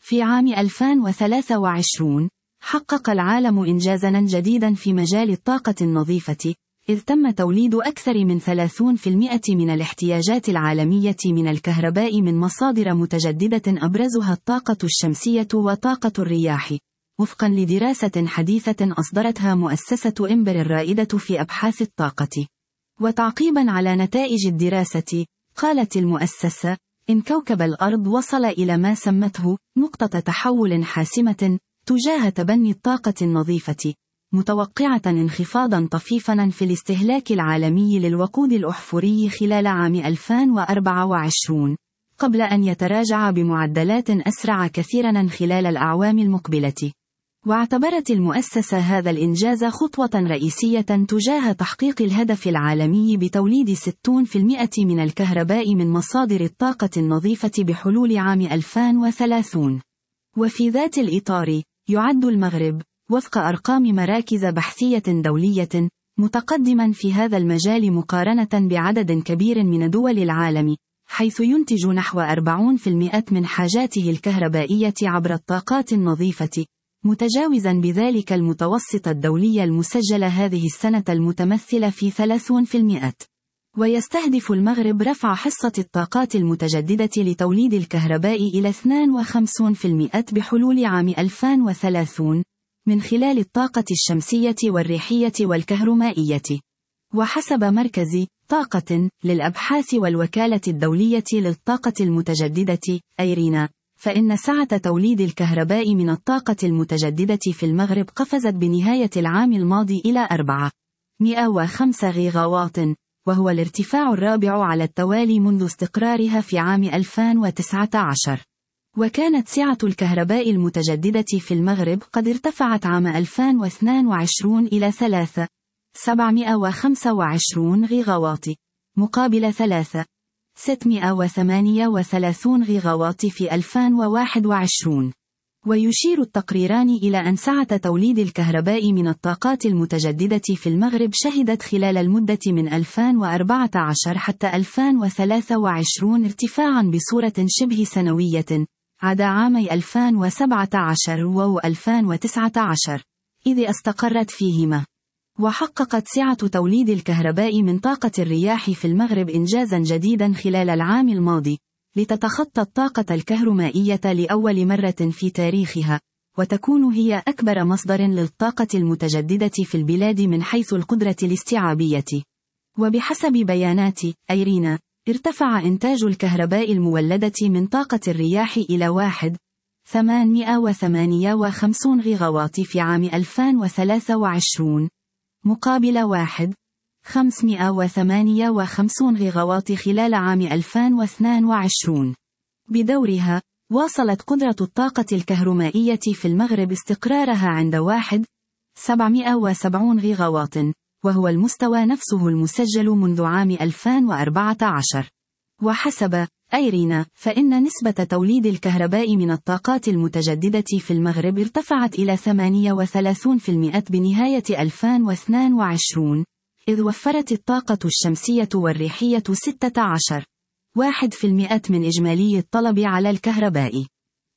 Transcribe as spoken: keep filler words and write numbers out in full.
في عام ألفين وثلاثة وعشرين، حقق العالم إنجازاً جديداً في مجال الطاقة النظيفة، إذ تم توليد أكثر من ثلاثين بالمئة من الاحتياجات العالمية من الكهرباء من مصادر متجددة أبرزها الطاقة الشمسية وطاقة الرياح، وفقاً لدراسة حديثة أصدرتها مؤسسة إمبر الرائدة في أبحاث الطاقة. وتعقيباً على نتائج الدراسة، قالت المؤسسة إن كوكب الأرض وصل إلى ما سمته نقطة تحول حاسمة تجاه تبني الطاقة النظيفة، متوقعة انخفاضاً طفيفاً في الاستهلاك العالمي للوقود الأحفوري خلال عام ألفين وأربعة وعشرين، قبل أن يتراجع بمعدلات أسرع كثيراً خلال الأعوام المقبلة. واعتبرت المؤسسة هذا الإنجاز خطوة رئيسية تجاه تحقيق الهدف العالمي بتوليد ستين بالمئة من الكهرباء من مصادر الطاقة النظيفة بحلول عام ألفين وثلاثين. وفي ذات الإطار، يعد المغرب، وفق أرقام مراكز بحثية دولية، متقدما في هذا المجال مقارنة بعدد كبير من دول العالم، حيث ينتج نحو أربعين بالمئة من حاجاته الكهربائية عبر الطاقات النظيفة، متجاوزا بذلك المتوسط الدولي المسجل هذه السنة المتمثل في ثلاثين بالمئة. ويستهدف المغرب رفع حصة الطاقات المتجددة لتوليد الكهرباء إلى اثنين وخمسين بالمئة بحلول عام ألفين وثلاثين، من خلال الطاقة الشمسية والريحية والكهرومائية. وحسب مركز طاقة للأبحاث والوكالة الدولية للطاقة المتجددة أيرينا، فإن سعة توليد الكهرباء من الطاقة المتجددة في المغرب قفزت بنهاية العام الماضي إلى أربعمائة وخمسة غيغاوات، وهو الارتفاع الرابع على التوالي منذ استقرارها في عام ألفين وتسعة عشر. وكانت سعة الكهرباء المتجددة في المغرب قد ارتفعت عام ألفين واثنين وعشرين إلى ثلاثة آلاف وسبعمائة وخمسة وعشرين غيغاوات، مقابل ثلاثة آلاف وستمائة وثمانية وثلاثين غيغاوات في ألفين وواحد وعشرين. ويشير التقريران إلى أن سعة توليد الكهرباء من الطاقات المتجددة في المغرب شهدت خلال المدة من ألفين وأربعة عشر حتى ألفين وثلاثة وعشرين ارتفاعاً بصورة شبه سنوية، عدا عامي ألفين وسبعة عشر و ألفين وتسعة عشر، إذ استقرت فيهما. وحققت سعة توليد الكهرباء من طاقة الرياح في المغرب إنجازاً جديداً خلال العام الماضي، لتتخطى الطاقة الكهرومائية لأول مرة في تاريخها، وتكون هي أكبر مصدر للطاقة المتجددة في البلاد من حيث القدرة الاستيعابية. وبحسب بيانات أيرينا، ارتفع إنتاج الكهرباء المولدة من طاقة الرياح إلى واحد آلاف وثمانمائة وثمانية وخمسين غيغاوات في عام ألفين وثلاثة وعشرين، مقابل واحد آلاف وخمسمائة وثمانية وخمسين غيغاوات خلال عام ألفين واثنين وعشرين. بدورها، واصلت قدرة الطاقة الكهرومائية في المغرب استقرارها عند واحد آلاف وسبعمائة وسبعين غيغاوات، وهو المستوى نفسه المسجل منذ عام ألفين وأربعة عشر. وحسب أيرينا، فإن نسبة توليد الكهرباء من الطاقات المتجددة في المغرب ارتفعت إلى ثمانية وثلاثين بالمئة بنهاية ألفين واثنين وعشرين، إذ وفرت الطاقة الشمسية والريحية ستة عشر فاصلة واحد بالمئة من إجمالي الطلب على الكهرباء.